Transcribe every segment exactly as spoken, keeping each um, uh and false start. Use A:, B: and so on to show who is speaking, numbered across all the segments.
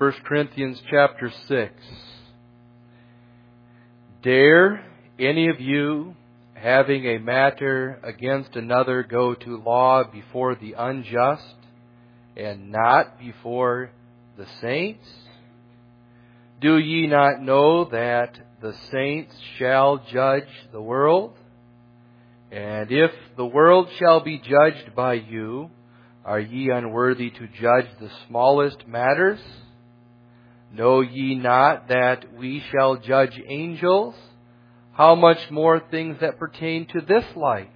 A: First Corinthians chapter six. Dare any of you, having a matter against another, go to law before the unjust, and not before the saints? Do ye not know that the saints shall judge the world? And if the world shall be judged by you, are ye unworthy to judge the smallest matters? Know ye not that we shall judge angels? How much more things that pertain to this life?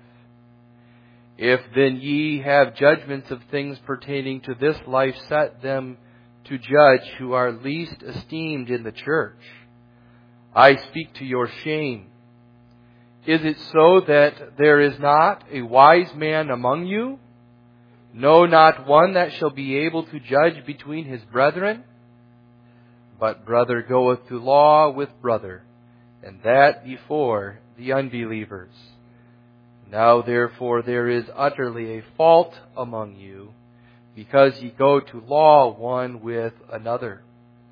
A: If then ye have judgments of things pertaining to this life, set them to judge who are least esteemed in the church. I speak to your shame. Is it so that there is not a wise man among you? No, not one that shall be able to judge between his brethren? But brother goeth to law with brother, and that before the unbelievers. Now therefore there is utterly a fault among you, because ye go to law one with another.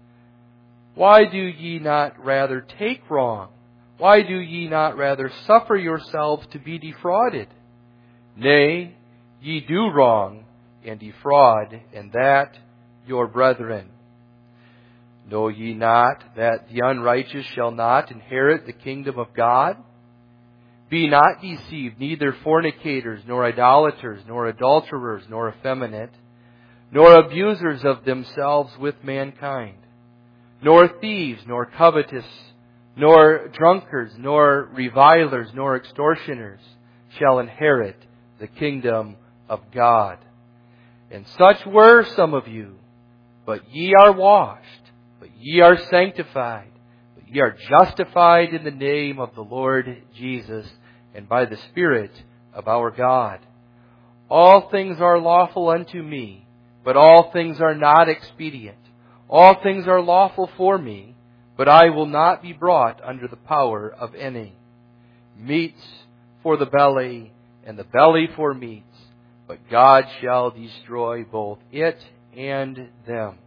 A: Why do ye not rather take wrong? Why do ye not rather suffer yourselves to be defrauded? Nay, ye do wrong and defraud, and that your brethren. Know ye not that the unrighteous shall not inherit the kingdom of God? Be not deceived, neither fornicators, nor idolaters, nor adulterers, nor effeminate, nor abusers of themselves with mankind, nor thieves, nor covetous, nor drunkards, nor revilers, nor extortioners shall inherit the kingdom of God. And such were some of you, but ye are washed, but ye are sanctified, but ye are justified in the name of the Lord Jesus and by the Spirit of our God. All things are lawful unto me, but all things are not expedient. All things are lawful for me, but I will not be brought under the power of any. Meats for the belly, and the belly for meats, but God shall destroy both it and them.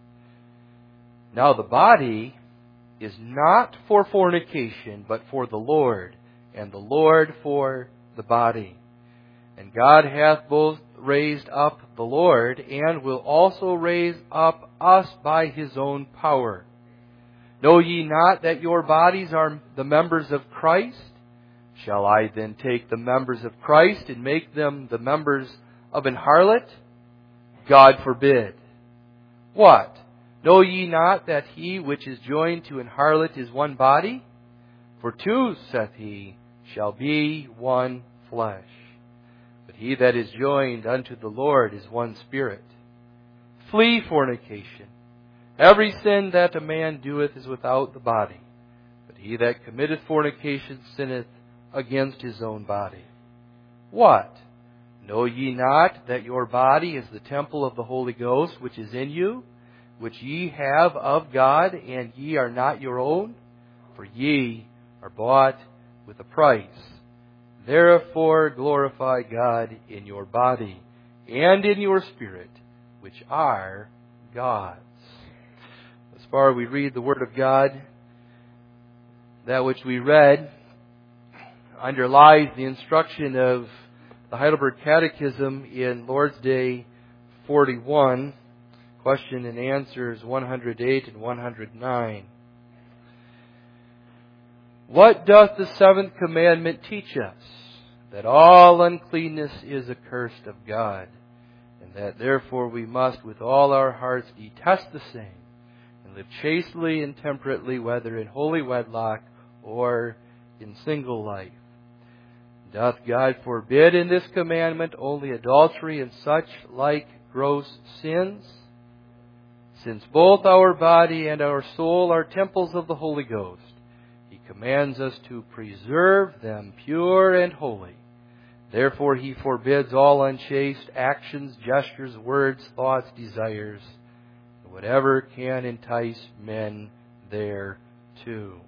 A: Now the body is not for fornication, but for the Lord, and the Lord for the body. And God hath both raised up the Lord, and will also raise up us by His own power. Know ye not that your bodies are the members of Christ? Shall I then take the members of Christ and make them the members of an harlot? God forbid. What? Know ye not that he which is joined to an harlot is one body? For two, saith he, shall be one flesh. But he that is joined unto the Lord is one spirit. Flee fornication. Every sin that a man doeth is without the body, but he that committeth fornication sinneth against his own body. What? Know ye not that your body is the temple of the Holy Ghost, which is in you, which ye have of God, and ye are not your own? For ye are bought with a price. Therefore glorify God in your body and in your spirit, which are God's. As far as we read the Word of God, that which we read underlies the instruction of the Heidelberg Catechism in Lord's Day forty-one, question and answers one hundred eight and one hundred nine. What doth the seventh commandment teach us? That all uncleanness is accursed of God, and that therefore we must with all our hearts detest the same, and live chastely and temperately, whether in holy wedlock or in single life. Doth God forbid in this commandment only adultery and such like gross sins? Since both our body and our soul are temples of the Holy Ghost, He commands us to preserve them pure and holy. Therefore He forbids all unchaste actions, gestures, words, thoughts, desires, and whatever can entice men thereto.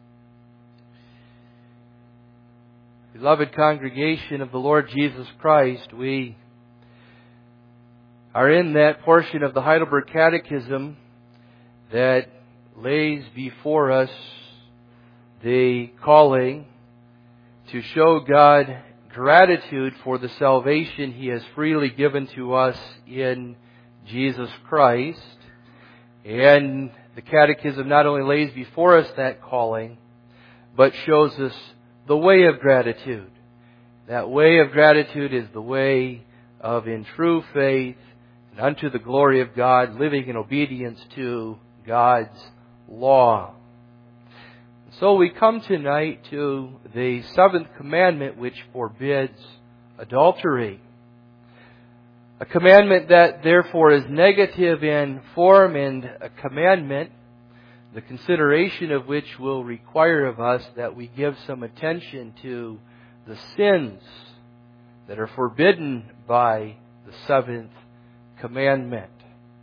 A: Beloved congregation of the Lord Jesus Christ, we are in that portion of the Heidelberg Catechism that lays before us the calling to show God gratitude for the salvation He has freely given to us in Jesus Christ. And the Catechism not only lays before us that calling, but shows us the way of gratitude. That way of gratitude is the way of, in true faith and unto the glory of God, living in obedience to God's law. So we come tonight to the seventh commandment, which forbids adultery. A commandment that therefore is negative in form, and a commandment, the consideration of which will require of us that we give some attention to the sins that are forbidden by the seventh commandment.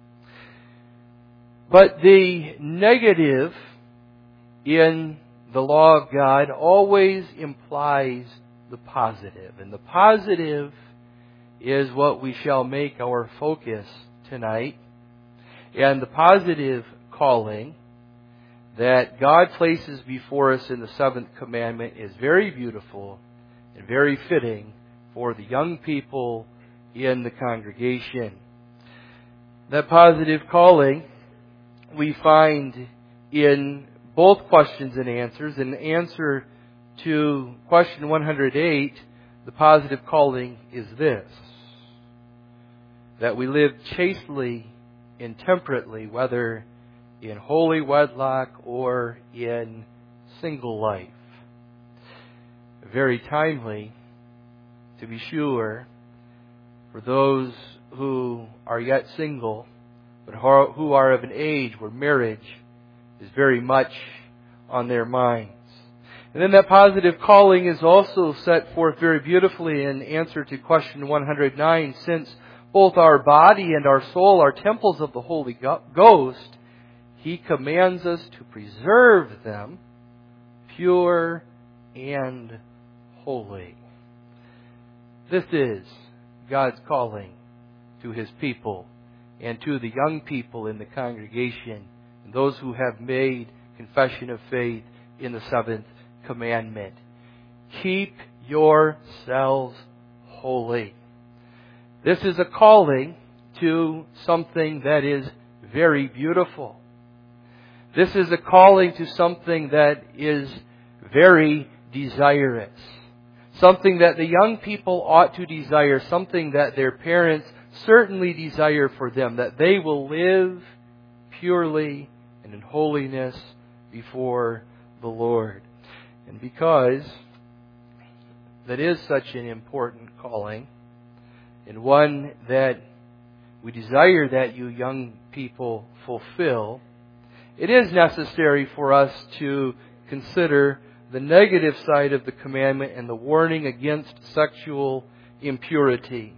A: But the negative in the law of God always implies the positive. And the positive is what we shall make our focus tonight. And the positive calling that God places before us in the seventh commandment is very beautiful and very fitting for the young people in the congregation. That positive calling we find in both questions and answers. In answer to question one hundred eight, the positive calling is this: that we live chastely and temperately, whether in holy wedlock or in single life. Very timely, to be sure, for those who are yet single, but who are of an age where marriage is very much on their minds. And then that positive calling is also set forth very beautifully in answer to question one hundred nine. Since both our body and our soul are temples of the Holy Ghost, He commands us to preserve them pure and holy. This is God's calling to His people and to the young people in the congregation and those who have made confession of faith in the seventh commandment. Keep yourselves holy. This is a calling to something that is very beautiful. This is a calling to something that is very desirous. Something that the young people ought to desire. Something that their parents certainly desire for them. That they will live purely and in holiness before the Lord. And because that is such an important calling, and one that we desire that you young people fulfill, it is necessary for us to consider the negative side of the commandment and the warning against sexual impurity.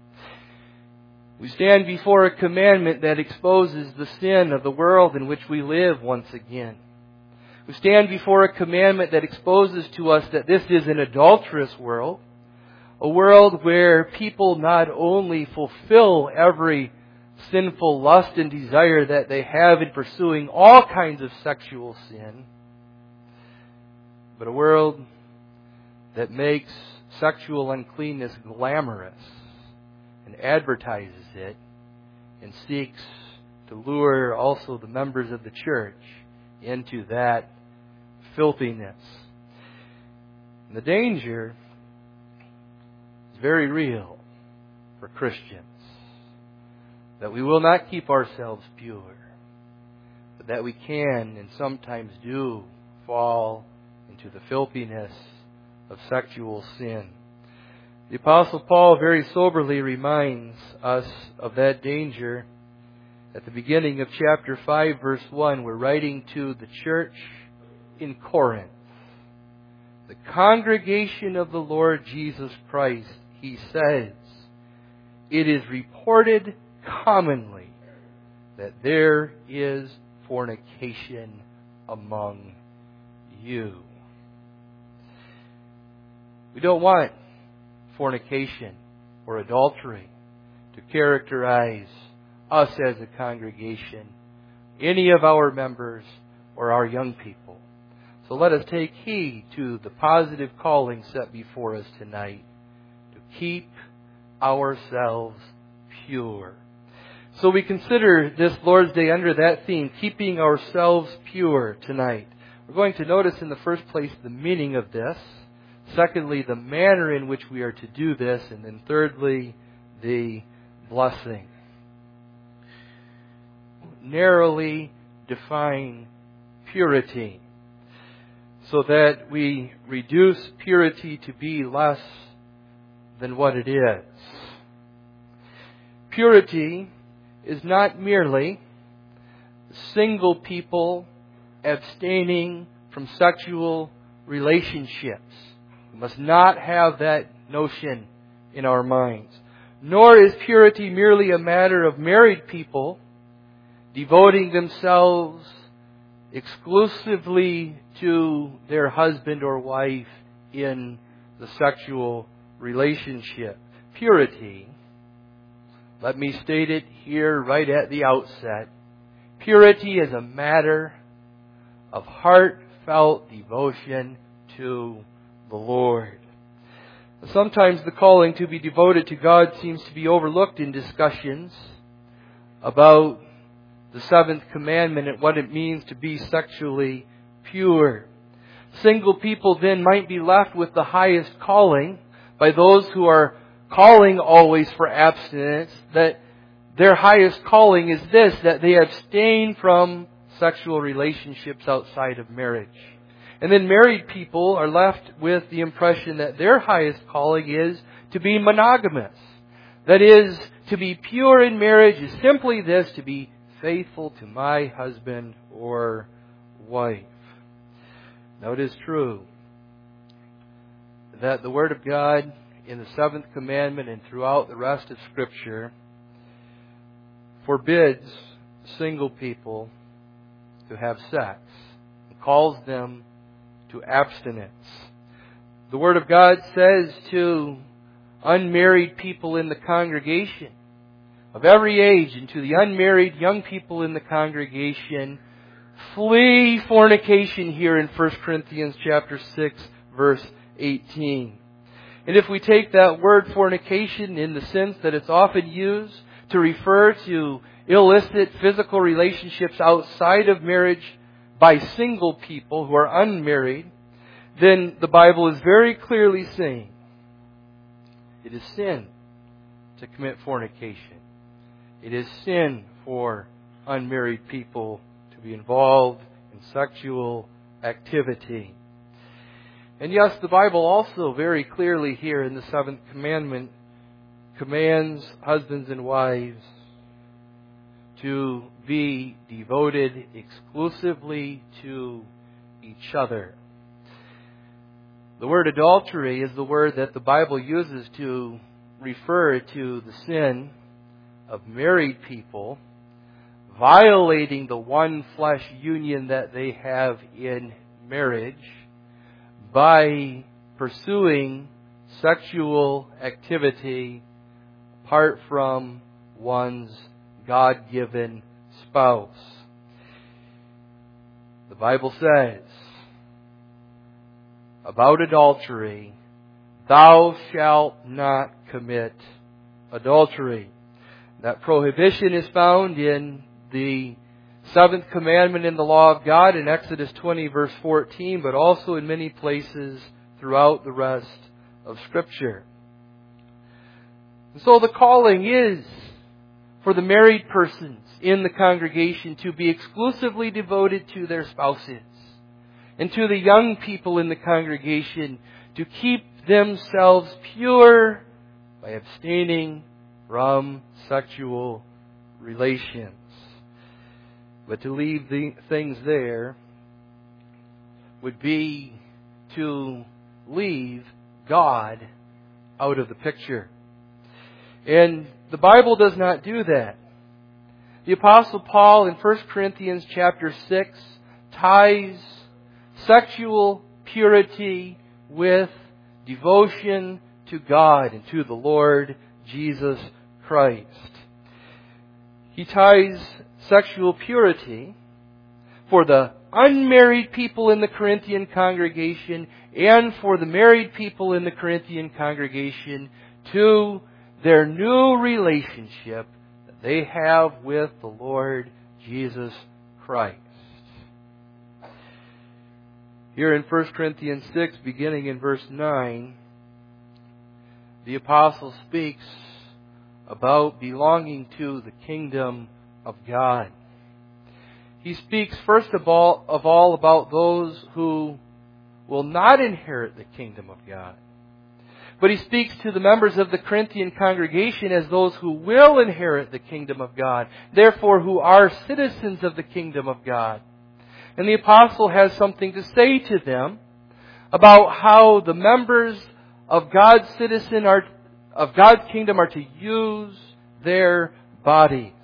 A: We stand before a commandment that exposes the sin of the world in which we live once again. We stand before a commandment that exposes to us that this is an adulterous world, a world where people not only fulfill every sinful lust and desire that they have in pursuing all kinds of sexual sin, but a world that makes sexual uncleanness glamorous and advertises it and seeks to lure also the members of the church into that filthiness. And the danger is very real for Christians, that we will not keep ourselves pure, but that we can and sometimes do fall into the filthiness of sexual sin. The Apostle Paul very soberly reminds us of that danger at the beginning of chapter five, verse one. We're writing to the church in Corinth, the congregation of the Lord Jesus Christ. He says, "It is reported commonly that there is fornication among you." We don't want fornication or adultery to characterize us as a congregation. any of our members or our young people. So let us take heed to the positive calling set before us tonight to keep ourselves pure. So we consider this Lord's Day under that theme, keeping ourselves pure, tonight. We're going to notice in the first place the meaning of this. Secondly, the manner in which we are to do this. And then thirdly, the blessing. Narrowly define purity so that we reduce purity to be less than what it is. Purity is not merely single people abstaining from sexual relationships. We must not have that notion in our minds. Nor is purity merely a matter of married people devoting themselves exclusively to their husband or wife in the sexual relationship. Purity, let me state it here right at the outset, purity is a matter of heartfelt devotion to the Lord. Sometimes the calling to be devoted to God seems to be overlooked in discussions about the seventh commandment and what it means to be sexually pure. Single people then might be left with the highest calling by those who are calling always for abstinence, that their highest calling is this, that they abstain from sexual relationships outside of marriage. And then married people are left with the impression that their highest calling is to be monogamous. That is, to be pure in marriage is simply this, to be faithful to my husband or wife. Now it is true that the Word of God in the seventh commandment and throughout the rest of Scripture forbids single people to have sex and calls them to abstinence. The Word of God says to unmarried people in the congregation of every age and to the unmarried young people in the congregation, flee fornication here in First Corinthians chapter six, verse eighteen. And if we take that word fornication in the sense that it's often used to refer to illicit physical relationships outside of marriage by single people who are unmarried, then the Bible is very clearly saying it is sin to commit fornication. It is sin for unmarried people to be involved in sexual activity. And yes, the Bible also very clearly here in the seventh commandment commands husbands and wives to be devoted exclusively to each other. The word adultery is the word that the Bible uses to refer to the sin of married people violating the one flesh union that they have in marriage by pursuing sexual activity apart from one's God-given spouse. The Bible says about adultery, thou shalt not commit adultery. That prohibition is found in the seventh commandment in the law of God in Exodus twenty verse fourteen, but also in many places throughout the rest of Scripture. And so the calling is for the married persons in the congregation to be exclusively devoted to their spouses, and to the young people in the congregation to keep themselves pure by abstaining from sexual relations. But to leave the things there would be to leave God out of the picture. And the Bible does not do that. The Apostle Paul in First Corinthians chapter six ties sexual purity with devotion to God and to the Lord Jesus Christ. He ties sexual purity for the unmarried people in the Corinthian congregation and for the married people in the Corinthian congregation to their new relationship that they have with the Lord Jesus Christ. Here in First Corinthians six, beginning in verse nine, the apostle speaks about belonging to the kingdom of God. He speaks first of all, of all about those who will not inherit the kingdom of God. But he speaks to the members of the Corinthian congregation as those who will inherit the kingdom of God, therefore who are citizens of the kingdom of God. And the apostle has something to say to them about how the members of God's citizen are, of God's kingdom are to use their bodies.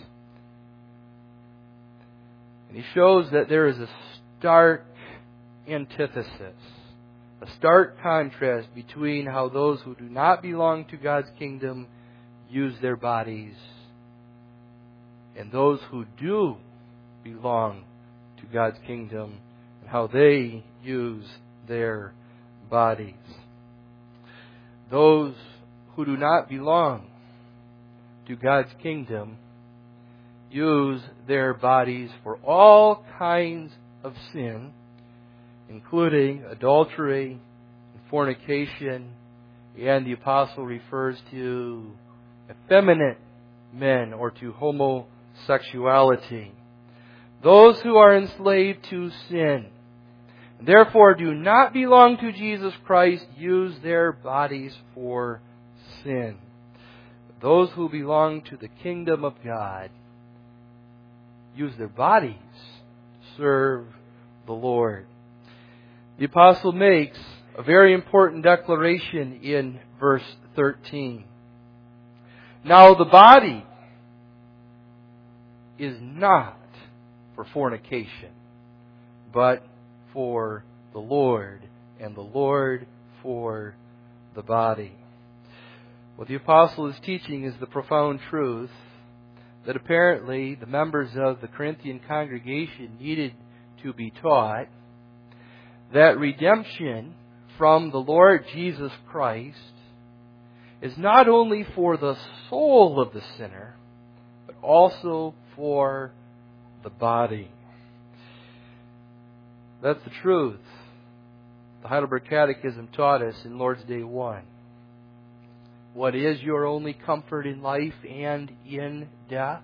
A: And he shows that there is a stark antithesis, a stark contrast between how those who do not belong to God's kingdom use their bodies and those who do belong to God's kingdom and how they use their bodies. Those who do not belong to God's kingdom use their bodies for all kinds of sin, including adultery and fornication, and the apostle refers to effeminate men or to homosexuality. Those who are enslaved to sin, and therefore do not belong to Jesus Christ, use their bodies for sin. Those who belong to the kingdom of God use their bodies to serve the Lord. The apostle makes a very important declaration in verse thirteen. Now the body is not for fornication, but for the Lord, and the Lord for the body. What the apostle is teaching is the profound truth that apparently the members of the Corinthian congregation needed to be taught, that redemption from the Lord Jesus Christ is not only for the soul of the sinner, but also for the body. That's the truth. The Heidelberg Catechism taught us in Lord's Day one. What is your only comfort in life and in death?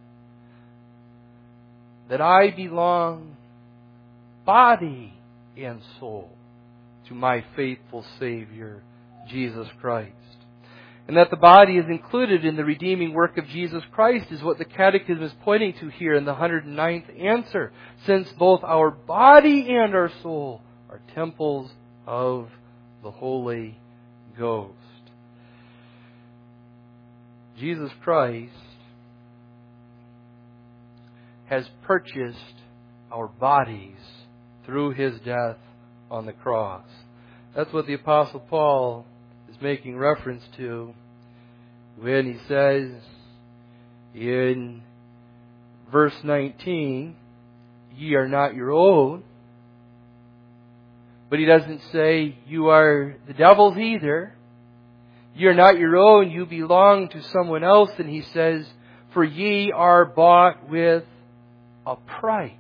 A: That I belong body and soul to my faithful Savior, Jesus Christ. And that the body is included in the redeeming work of Jesus Christ is what the Catechism is pointing to here in the one hundred ninth answer, since both our body and our soul are temples of the Holy Ghost. Jesus Christ has purchased our bodies through His death on the cross. That's what the Apostle Paul is making reference to when he says in verse nineteen, ye are not your own. But he doesn't say you are the devil's either. You're not your own, you belong to someone else. And he says, for ye are bought with a price.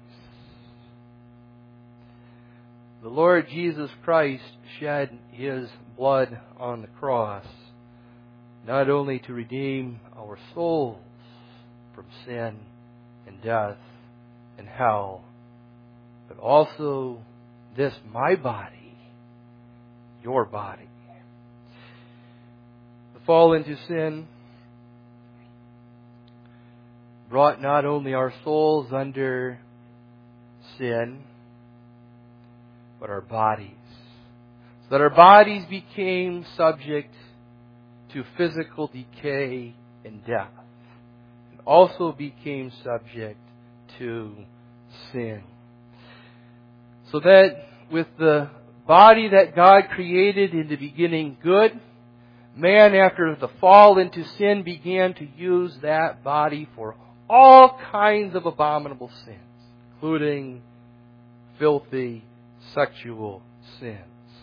A: The Lord Jesus Christ shed His blood on the cross, not only to redeem our souls from sin and death and hell, but also this, my body, your body. The fall into sin brought not only our souls under sin, but our bodies. So that our bodies became subject to physical decay and death, and also became subject to sin. So that with the body that God created in the beginning good, man after the fall into sin began to use that body for all kinds of abominable sins, including filthy sexual sins.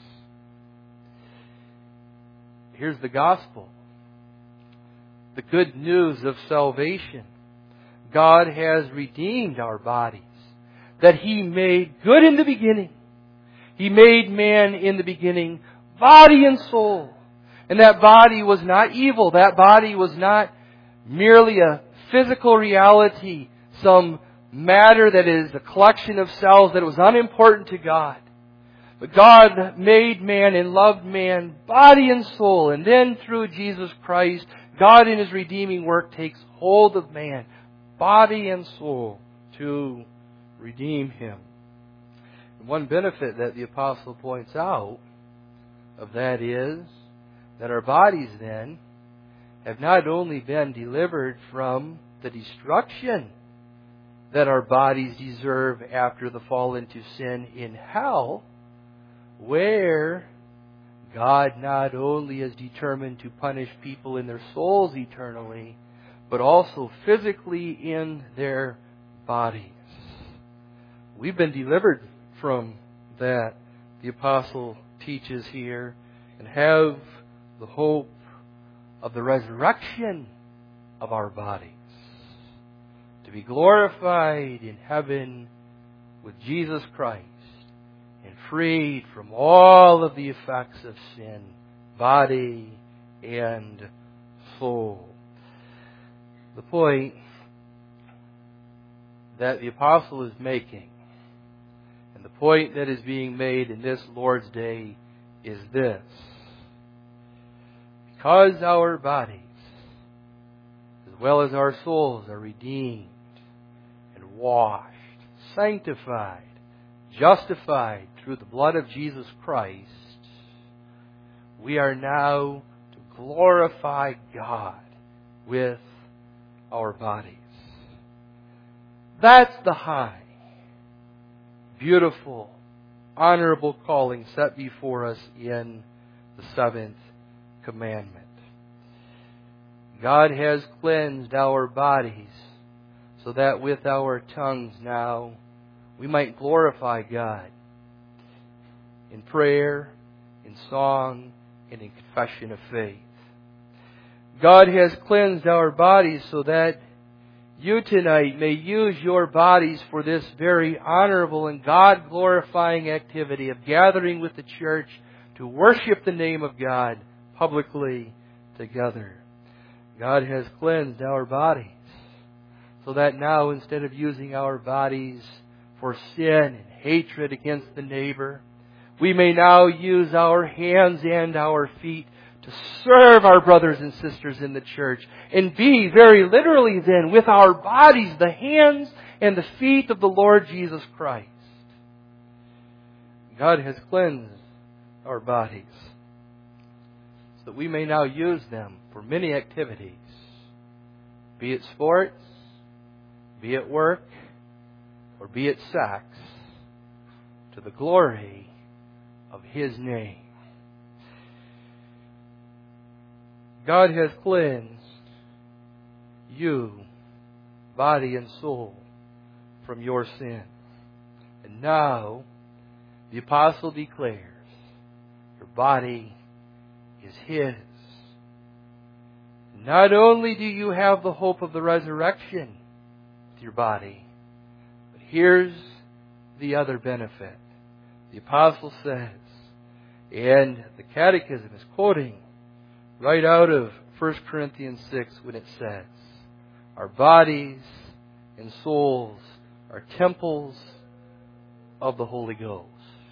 A: Here's the gospel. The good news of salvation. God has redeemed our bodies, that He made good in the beginning. He made man in the beginning, body and soul. And that body was not evil. That body was not merely a physical reality, some matter that is a collection of cells that was unimportant to God. But God made man and loved man, body and soul. And then through Jesus Christ, God in His redeeming work takes hold of man, body and soul, to redeem him. And one benefit that the apostle points out of that is that our bodies then have not only been delivered from the destruction that our bodies deserve after the fall into sin in hell, where God not only is determined to punish people in their souls eternally, but also physically in their bodies. We've been delivered from that, the apostle teaches here, and have the hope of the resurrection of our bodies, to be glorified in heaven with Jesus Christ and freed from all of the effects of sin, body and soul. The point that the apostle is making, and the point that is being made in this Lord's Day, is this: because our bodies, as well as our souls, are redeemed and washed, sanctified, justified through the blood of Jesus Christ, we are now to glorify God with our bodies. That's the high, beautiful, honorable calling set before us in the seventh commandment. God has cleansed our bodies so that with our tongues now we might glorify God in prayer, in song, and in confession of faith. God has cleansed our bodies so that you tonight may use your bodies for this very honorable and God-glorifying activity of gathering with the church to worship the name of God publicly together. God has cleansed our bodies so that now, instead of using our bodies for sin and hatred against the neighbor, we may now use our hands and our feet to serve our brothers and sisters in the church, and be very literally then with our bodies the hands and the feet of the Lord Jesus Christ. God has cleansed our bodies so that we may now use them for many activities, be it sports, be it work, or be it sex, to the glory of His name. God has cleansed you, body and soul, from your sin. And now, the apostle declares, your body is His. Not only do you have the hope of the resurrection with your body, but here's the other benefit. The apostle says, and the Catechism is quoting right out of First Corinthians six when it says, our bodies and souls are temples of the Holy Ghost.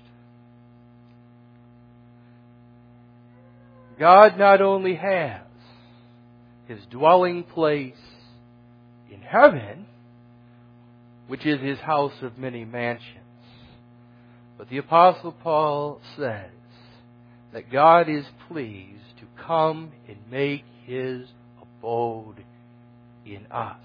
A: God not only has His dwelling place in heaven, which is His house of many mansions, but the Apostle Paul says that God is pleased to come and make His abode in us.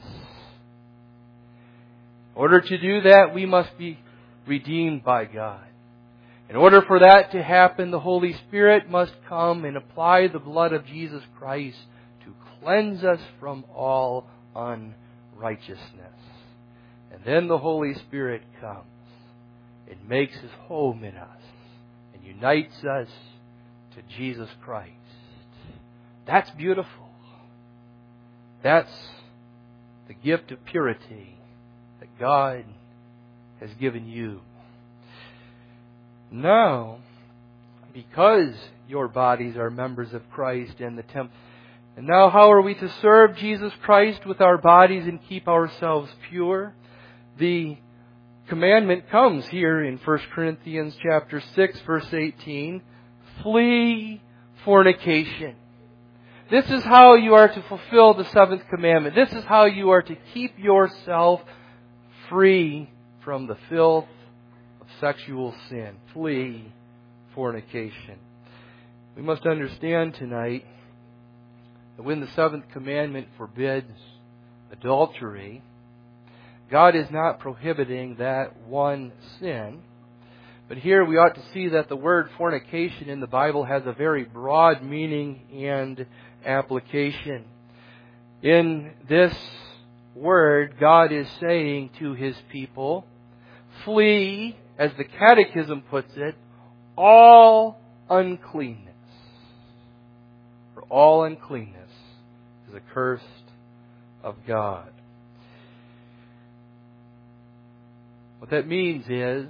A: In order to do that, we must be redeemed by God. In order for that to happen, the Holy Spirit must come and apply the blood of Jesus Christ to cleanse us from all unrighteousness. righteousness. And then the Holy Spirit comes and makes His home in us and unites us to Jesus Christ. That's beautiful. That's the gift of purity that God has given you. Now, because your bodies are members of Christ and the temple, and now how are we to serve Jesus Christ with our bodies and keep ourselves pure? The commandment comes here in First Corinthians chapter six, verse eighteen. Flee fornication. This is how you are to fulfill the seventh commandment. This is how you are to keep yourself free from the filth of sexual sin. Flee fornication. We must understand tonight that when the seventh commandment forbids adultery, God is not prohibiting that one sin. But here we ought to see that the word fornication in the Bible has a very broad meaning and application. In this word, God is saying to His people, flee, as the Catechism puts it, all uncleanness. For all uncleanness is accursed of God. What that means is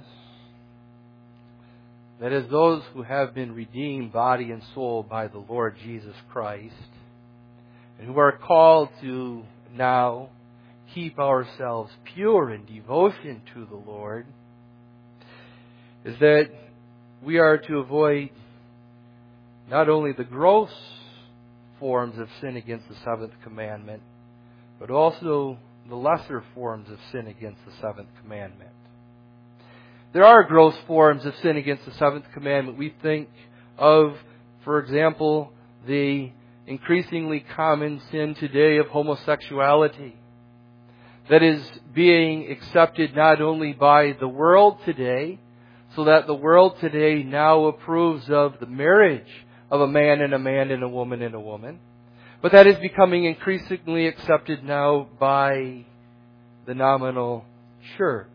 A: that as those who have been redeemed body and soul by the Lord Jesus Christ, and who are called to now keep ourselves pure in devotion to the Lord, is that we are to avoid not only the gross forms of sin against the seventh commandment, but also the lesser forms of sin against the seventh commandment. There are gross forms of sin against the seventh commandment. We think of, for example, the increasingly common sin today of homosexuality that is being accepted not only by the world today, so that the world today now approves of the marriage of a man and a man and a woman and a woman, but that is becoming increasingly accepted now by the nominal church.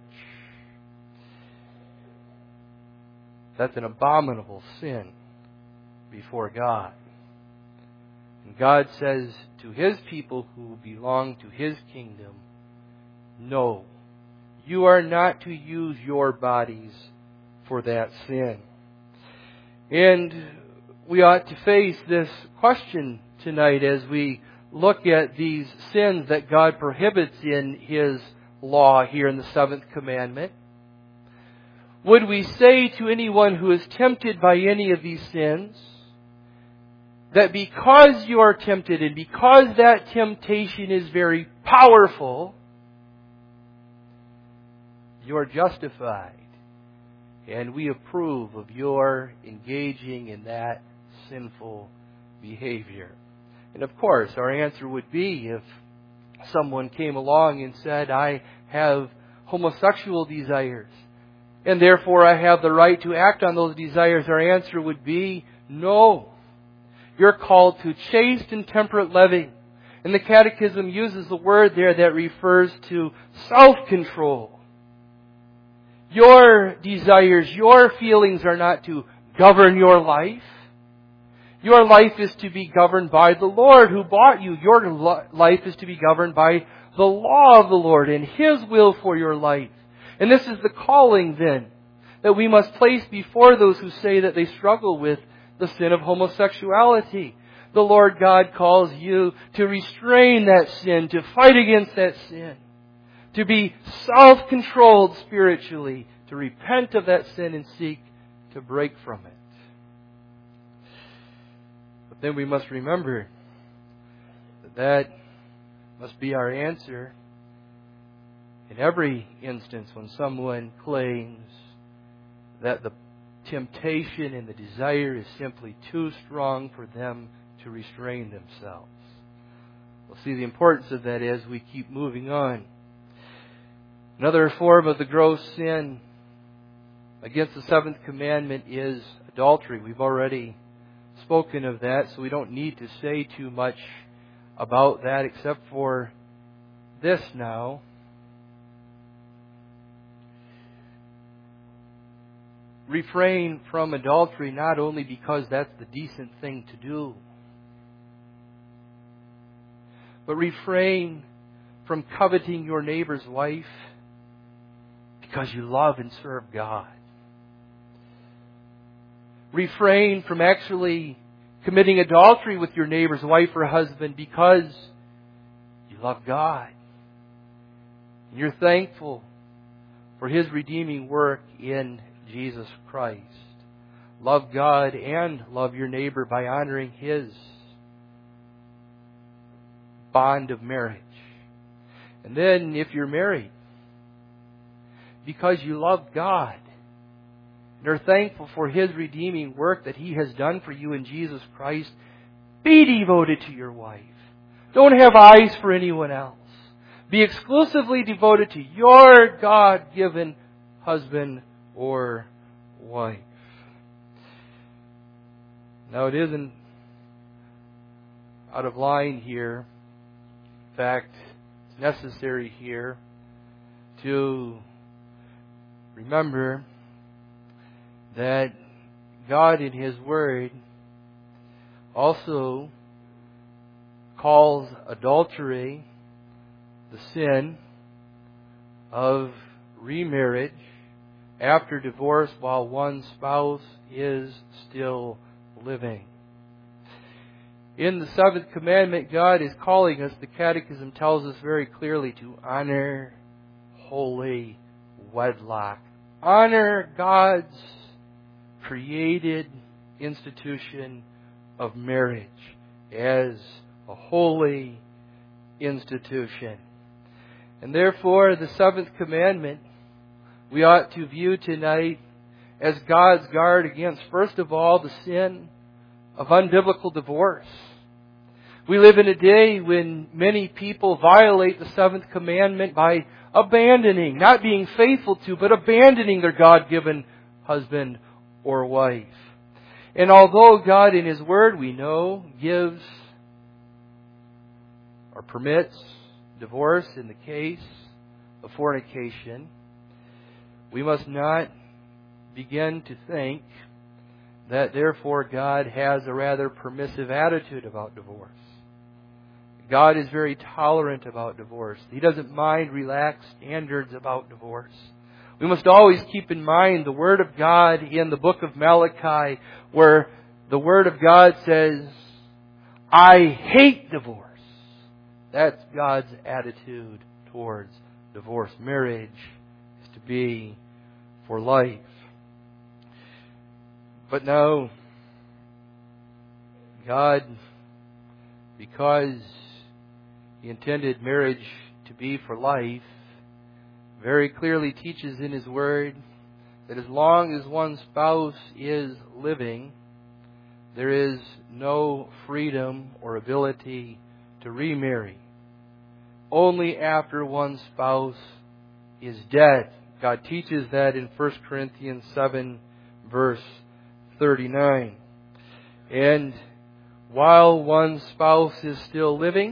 A: That's an abominable sin before God. And God says to His people who belong to His kingdom, no, you are not to use your bodies for that sin. And we ought to face this question tonight as we look at these sins that God prohibits in His law here in the seventh commandment. Would we say to anyone who is tempted by any of these sins that because you are tempted and because that temptation is very powerful, you are justified and we approve of your engaging in that sinful behavior? And of course, our answer would be, if someone came along and said, I have homosexual desires, and therefore I have the right to act on those desires, our answer would be, no. You're called to chaste and temperate living. And the Catechism uses the word there that refers to self-control. Your desires, your feelings are not to govern your life. Your life is to be governed by the Lord who bought you. Your life is to be governed by the law of the Lord and His will for your life. And this is the calling then that we must place before those who say that they struggle with the sin of homosexuality. The Lord God calls you to restrain that sin, to fight against that sin, to be self-controlled spiritually, to repent of that sin and seek to break from it. But then we must remember that that must be our answer in every instance when someone claims that the temptation and the desire is simply too strong for them to restrain themselves. We'll see the importance of that as we keep moving on. Another form of the gross sin against the seventh commandment is adultery. We've already spoken of that, so we don't need to say too much about that except for this now. Refrain from adultery not only because that's the decent thing to do, but refrain from coveting your neighbor's wife because you love and serve God. Refrain from actually committing adultery with your neighbor's wife or husband because you love God. You're thankful for His redeeming work in Jesus Christ. Love God and love your neighbor by honoring His bond of marriage. And then if you're married, because you love God and are thankful for His redeeming work that He has done for you in Jesus Christ, be devoted to your wife. Don't have eyes for anyone else. Be exclusively devoted to your God-given husband or wife. Now it isn't out of line here. In fact, it's necessary here to remember that God in His Word also calls adultery the sin of remarriage after divorce while one spouse is still living. In the seventh commandment, God is calling us, the Catechism tells us very clearly, to honor holy wedlock. Honor God's created institution of marriage as a holy institution. And therefore, the seventh commandment we ought to view tonight as God's guard against, first of all, the sin of unbiblical divorce. We live in a day when many people violate the seventh commandment by abandoning, not being faithful to, but abandoning their God-given husband or wife. And although God in His Word, we know, gives or permits divorce in the case of fornication, we must not begin to think that therefore God has a rather permissive attitude about divorce. God is very tolerant about divorce. He doesn't mind relaxed standards about divorce. We must always keep in mind the Word of God in the book of Malachi, where the Word of God says, I hate divorce. That's God's attitude towards divorce. Marriage is to be for life. But now, God, because He intended marriage to be for life, very clearly teaches in His Word that as long as one spouse is living, there is no freedom or ability to remarry. Only after one spouse is dead. God teaches that in First Corinthians seven, verse thirty-nine. And while one spouse is still living,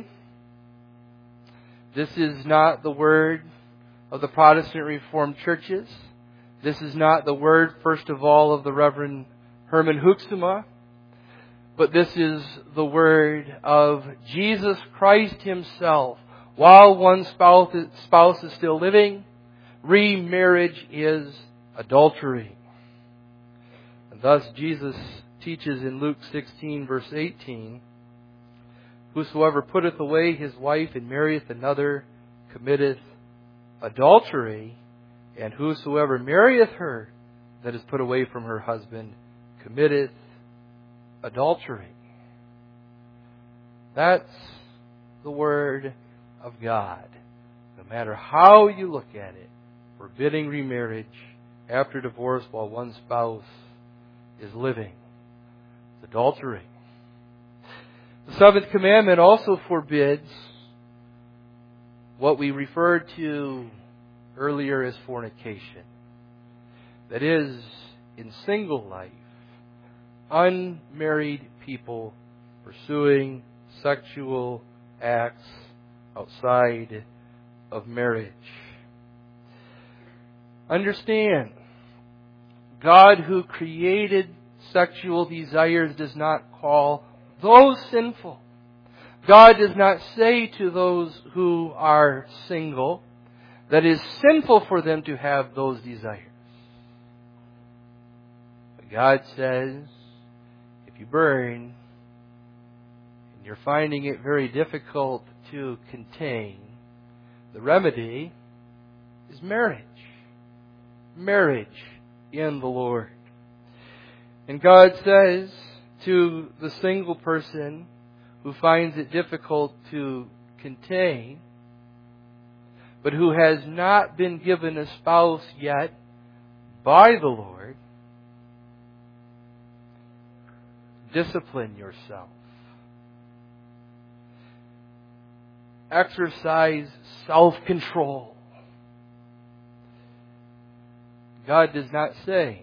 A: this is not the word of the Protestant Reformed churches. This is not the word, first of all, of the Reverend Herman Hoeksema, but this is the word of Jesus Christ Himself. While one spouse spouse is still living, remarriage is adultery. And thus Jesus teaches in Luke sixteen, verse eighteen, Whosoever putteth away his wife and marrieth another committeth adultery, and whosoever marrieth her that is put away from her husband committeth adultery. That's the Word of God. No matter how you look at it, forbidding remarriage after divorce while one spouse is living. It's adultery. The seventh commandment also forbids what we referred to earlier as fornication. That is, in single life, unmarried people pursuing sexual acts outside of marriage. Understand, God who created sexual desires does not call those sinful. God does not say to those who are single that it is sinful for them to have those desires. But God says, if you burn and you're finding it very difficult to contain, the remedy is marriage. Marriage in the Lord. And God says to the single person who finds it difficult to contain, but who has not been given a spouse yet by the Lord, discipline yourself. Exercise self-control. God does not say,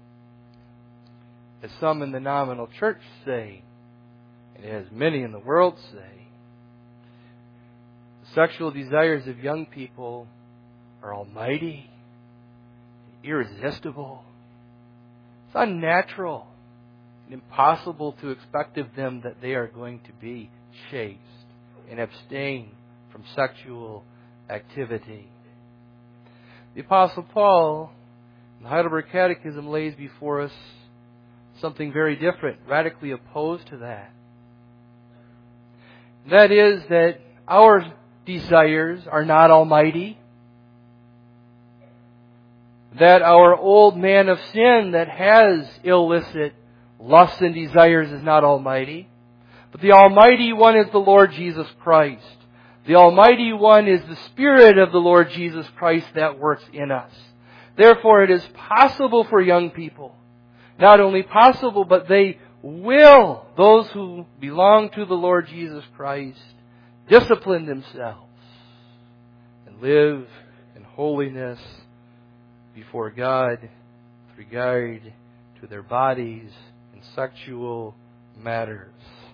A: as some in the nominal church say, and as many in the world say, the sexual desires of young people are almighty, irresistible. It's unnatural and impossible to expect of them that they are going to be chaste and abstain from sexual activity. The Apostle Paul, in the Heidelberg Catechism, lays before us something very different, radically opposed to that. That is that our desires are not almighty. That our old man of sin that has illicit lusts and desires is not almighty. But the Almighty One is the Lord Jesus Christ. The Almighty One is the Spirit of the Lord Jesus Christ that works in us. Therefore, it is possible for young people, not only possible, but they will, those who belong to the Lord Jesus Christ, discipline themselves and live in holiness before God with regard to their bodies and sexual matters.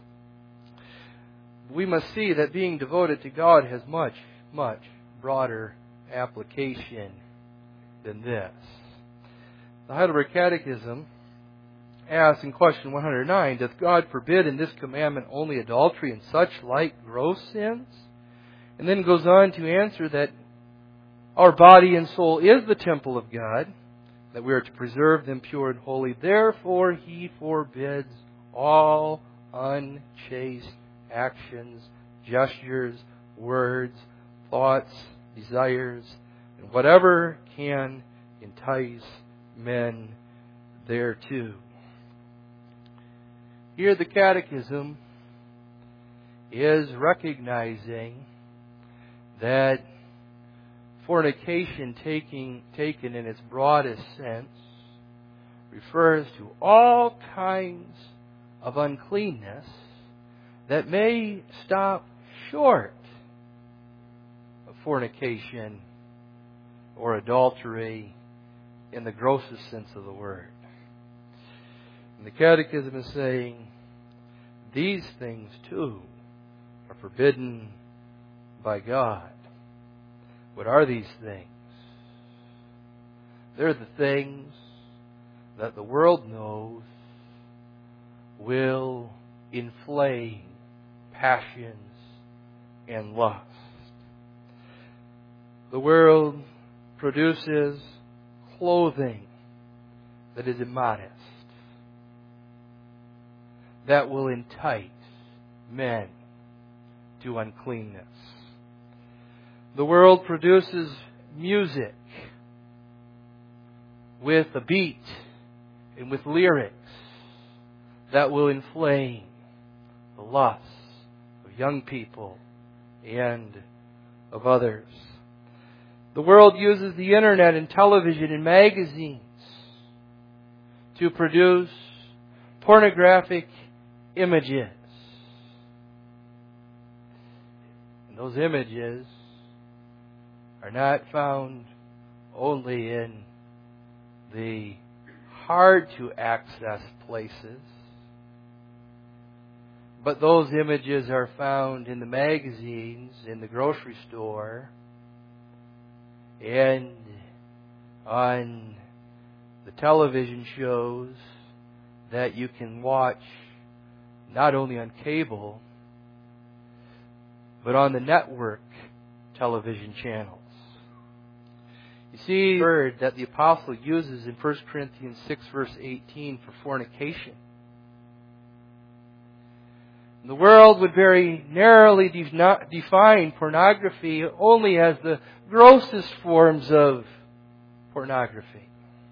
A: We must see that being devoted to God has much, much broader application than this. The Heidelberg Catechism asks in question one hundred nine, doth God forbid in this commandment only adultery and such like gross sins? And then goes on to answer that our body and soul is the temple of God, that we are to preserve them pure and holy. Therefore He forbids all unchaste actions, gestures, words, thoughts, desires, and whatever can entice men thereto. Here the Catechism is recognizing that fornication, taking, taken in its broadest sense, refers to all kinds of uncleanness that may stop short of fornication or adultery in the grossest sense of the word. And the Catechism is saying these things too are forbidden by God. What are these things? They're the things that the world knows will inflame passions and lust. The world produces clothing that is immodest, that will entice men to uncleanness. The world produces music with a beat and with lyrics that will inflame the lusts of young people and of others. The world uses the internet and television and magazines to produce pornographic images. And those images are not found only in the hard to access places, but those images are found in the magazines, in the grocery store, and on the television shows that you can watch not only on cable, but on the network television channels. You see the word that the apostle uses in First Corinthians six verse eighteen for fornication. The world would very narrowly de- define pornography only as the grossest forms of pornography.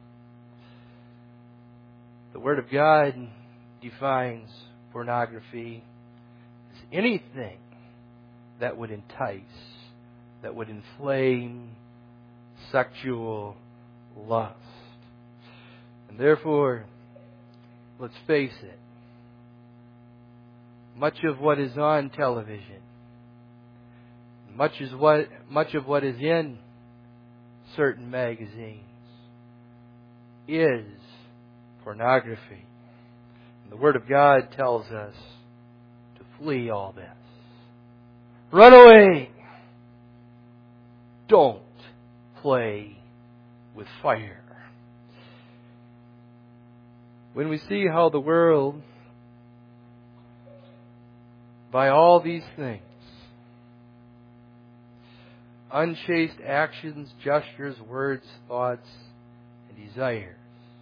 A: The Word of God defines pornography as anything that would entice, that would inflame sexual lust. And therefore, let's face it, much of what is on television, much is what much of what is in certain magazines is pornography. And the Word of God tells us to flee all this. Run away! Don't play with fire. When we see how the world, by all these things, unchaste actions, gestures, words, thoughts, and desires,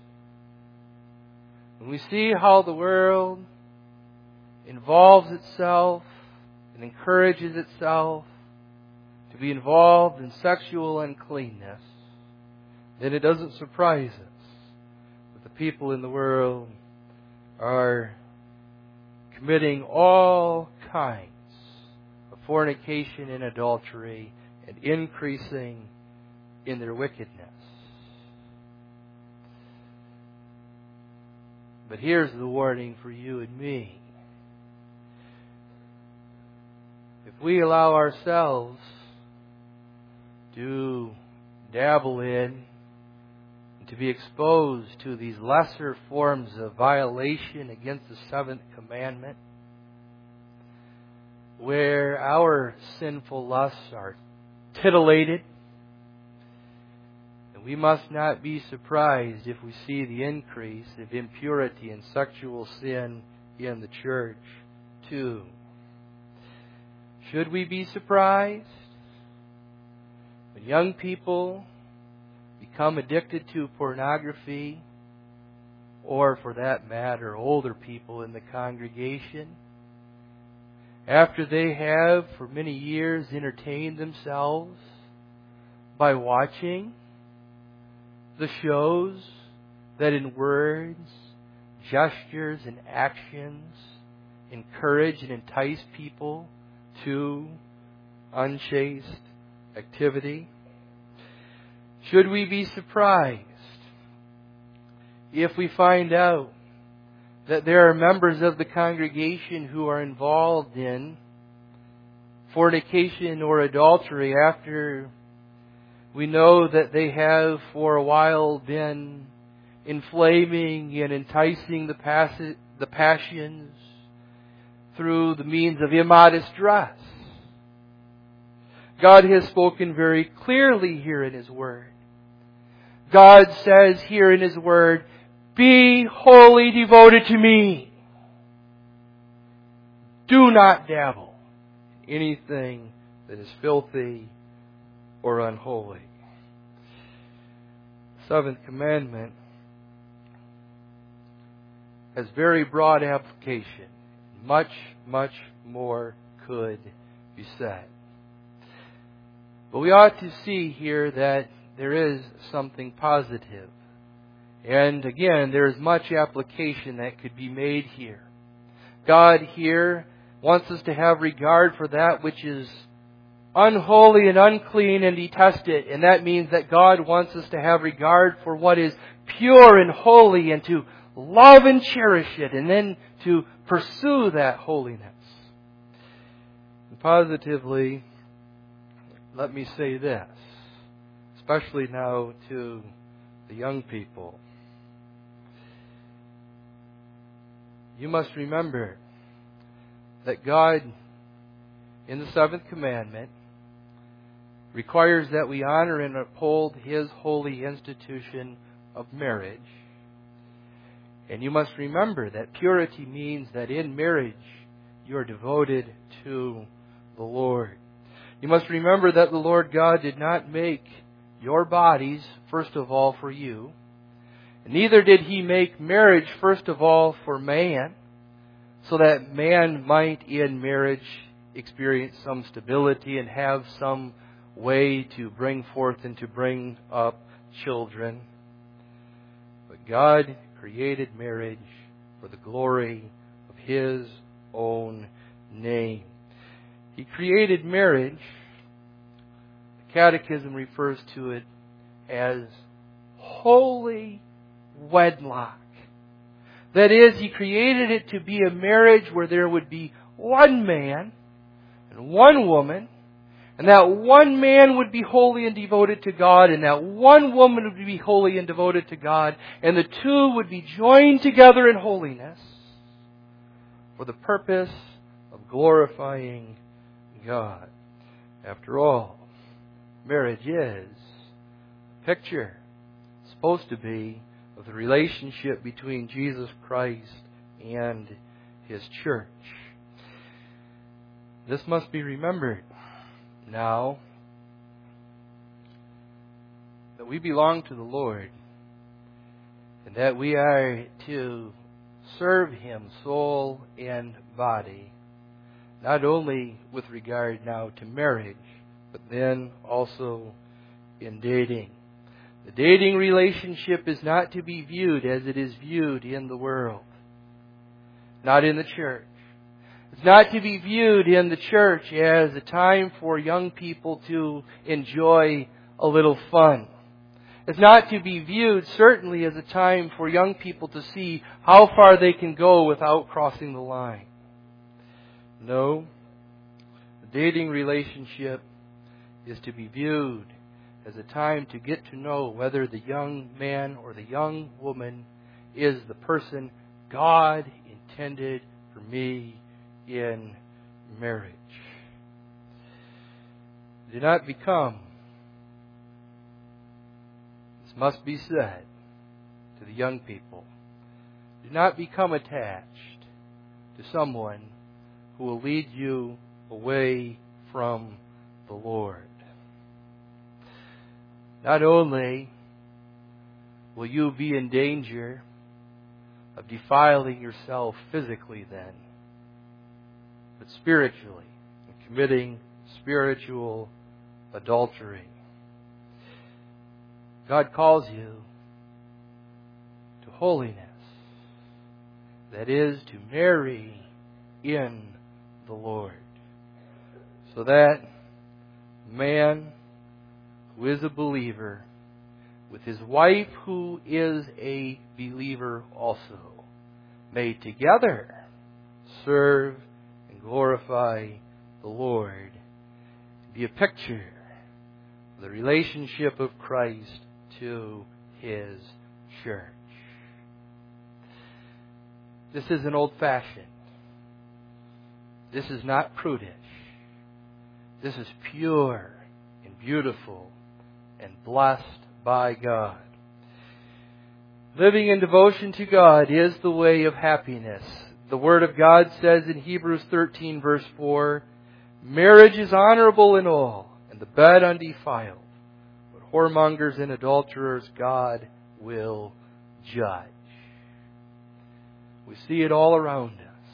A: when we see how the world involves itself and encourages itself to be involved in sexual uncleanness, then it doesn't surprise us that the people in the world are committing all kinds of fornication and adultery and increasing in their wickedness. But here's the warning for you and me. If we allow ourselves to dabble in and to be exposed to these lesser forms of violation against the seventh commandment, where our sinful lusts are titillated, then we must not be surprised if we see the increase of impurity and sexual sin in the church too. Should we be surprised when young people become addicted to pornography, or for that matter, older people in the congregation, after they have for many years entertained themselves by watching the shows that in words, gestures, and actions encourage and entice people to unchaste activity? Should we be surprised if we find out that there are members of the congregation who are involved in fornication or adultery after we know that they have for a while been inflaming and enticing the, pass- the passions through the means of immodest dress? God has spoken very clearly here in His Word. God says here in His Word, be wholly devoted to me. Do not dabble in anything that is filthy or unholy. The seventh commandment has very broad application. Much, much more could be said. But we ought to see here that there is something positive. And again, there is much application that could be made here. God here wants us to have regard for that which is unholy and unclean and detested. And that means that God wants us to have regard for what is pure and holy and to love and cherish it and then to pursue that holiness. And positively, let me say this, especially now to the young people. You must remember that God, in the seventh commandment, requires that we honor and uphold His holy institution of marriage. And you must remember that purity means that in marriage you are devoted to the Lord. You must remember that the Lord God did not make your bodies, first of all, for you. And neither did He make marriage, first of all, for man, so that man might in marriage experience some stability and have some way to bring forth and to bring up children. But God created marriage for the glory of His own name. He created marriage. The Catechism refers to it as holy wedlock. That is, He created it to be a marriage where there would be one man and one woman, and that one man would be holy and devoted to God, and that one woman would be holy and devoted to God, and the two would be joined together in holiness for the purpose of glorifying God. After all, marriage is a picture, supposed to be, of the relationship between Jesus Christ and His church. This must be remembered now that we belong to the Lord and that we are to serve Him soul and body, not only with regard now to marriage, but then also in dating. The dating relationship is not to be viewed as it is viewed in the world, not in the church. It's not to be viewed in the church as a time for young people to enjoy a little fun. It's not to be viewed certainly as a time for young people to see how far they can go without crossing the line. No, the dating relationship is to be viewed as a time to get to know whether the young man or the young woman is the person God intended for me in marriage. Do not become, this must be said to the young people, do not become attached to someone who will lead you away from the Lord. Not only will you be in danger of defiling yourself physically then, but spiritually, and committing spiritual adultery. God calls you to holiness. That is, to marry in the Lord. So that man who is a believer with his wife who is a believer also may together serve and glorify the Lord. Be a picture of the relationship of Christ to His church. This isn't old-fashioned. This is not prudish. This is pure and beautiful and blessed by God. Living in devotion to God is the way of happiness. The Word of God says in Hebrews thirteen verse four, marriage is honorable in all, and the bed undefiled. But whoremongers and adulterers God will judge. We see it all around us.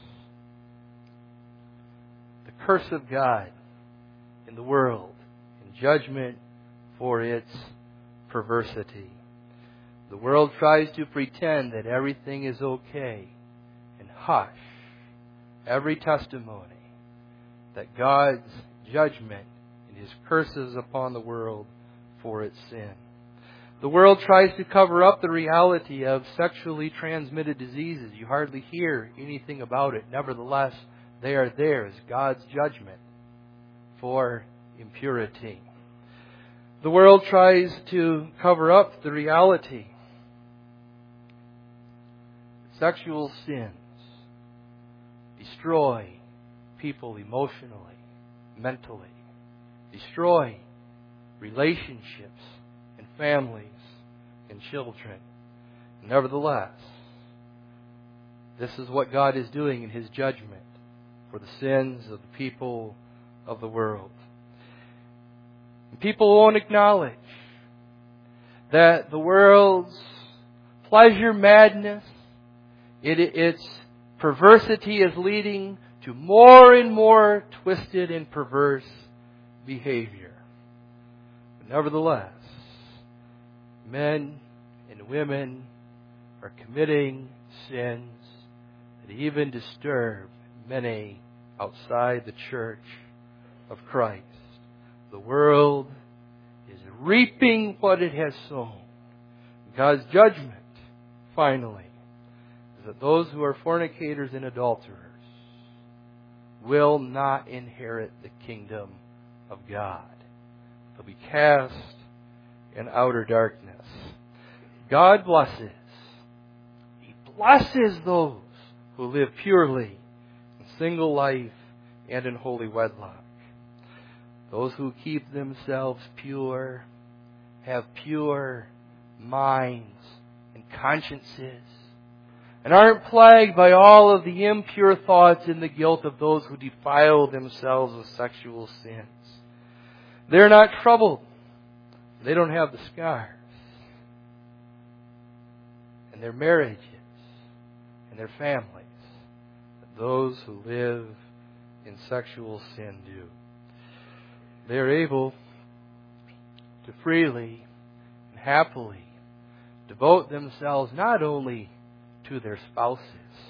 A: The curse of God in the world, in judgment for its perversity. The world tries to pretend that everything is okay and hush every testimony that God's judgment and His curses upon the world for its sin. The world tries to cover up the reality of sexually transmitted diseases. You hardly hear anything about it. Nevertheless, they are there as God's judgment for impurity. The world tries to cover up the reality. Sexual sins destroy people emotionally, mentally, destroy relationships and families and children. Nevertheless, this is what God is doing in His judgment for the sins of the people of the world. And people won't acknowledge that the world's pleasure madness, it, its perversity is leading to more and more twisted and perverse behavior. But nevertheless, men and women are committing sins that even disturb many outside the church of Christ. The world is reaping what it has sown. God's judgment, finally, is that those who are fornicators and adulterers will not inherit the kingdom of God. They'll be cast in outer darkness. God blesses. He blesses those who live purely in single life and in holy wedlock. Those who keep themselves pure, have pure minds and consciences, and aren't plagued by all of the impure thoughts and the guilt of those who defile themselves with sexual sins. They're not troubled. They don't have the scars. And their marriages and their families that those who live in sexual sin do. They're able to freely and happily devote themselves not only to their spouses,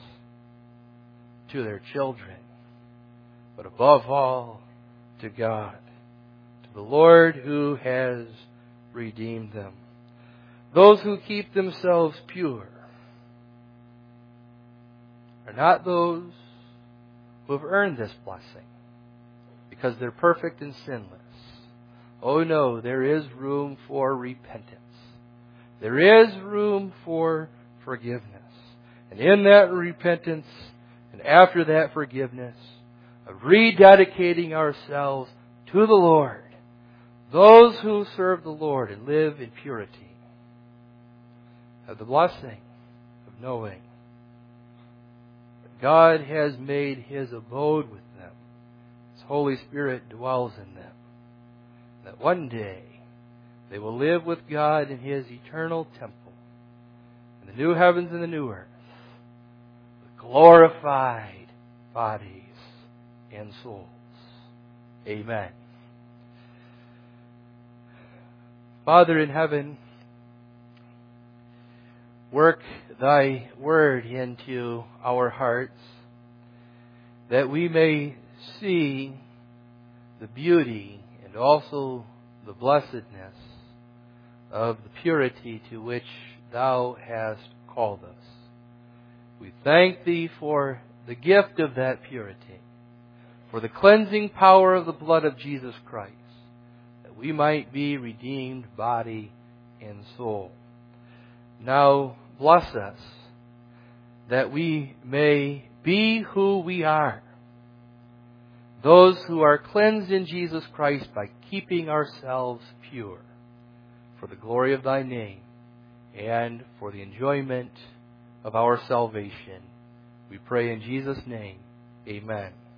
A: to their children, but above all to God, to the Lord who has redeemed them. Those who keep themselves pure are not those who have earned this blessing because they're perfect and sinless. Oh no, there is room for repentance. There is room for forgiveness. And in that repentance, and after that forgiveness, of rededicating ourselves to the Lord, those who serve the Lord and live in purity have the blessing of knowing that God has made His abode with them. His Holy Spirit dwells in them. That one day they will live with God in His eternal temple, in the new heavens and the new earth, with glorified bodies and souls. Amen. Father in heaven, work Thy word into our hearts, that we may see the beauty and also the blessedness of the purity to which Thou hast called us. We thank Thee for the gift of that purity, for the cleansing power of the blood of Jesus Christ, that we might be redeemed body and soul. Now bless us, that we may be who we are, those who are cleansed in Jesus Christ by keeping ourselves pure, for the glory of Thy name and for the enjoyment of our salvation. We pray in Jesus' name. Amen.